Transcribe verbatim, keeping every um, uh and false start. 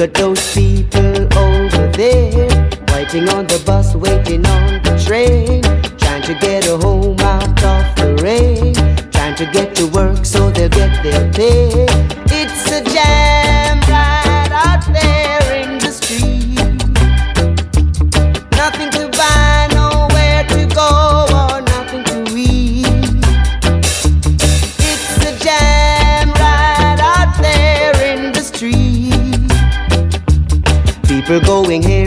at those people over there, waiting on the bus, waiting on the train, trying to get a home out of the rain, trying to get to work so they'll get their pay. It's a jam right out there in the street. Nothing to buy, nowhere to go, or nothing to eat. It's a jam right out there in the street. People going here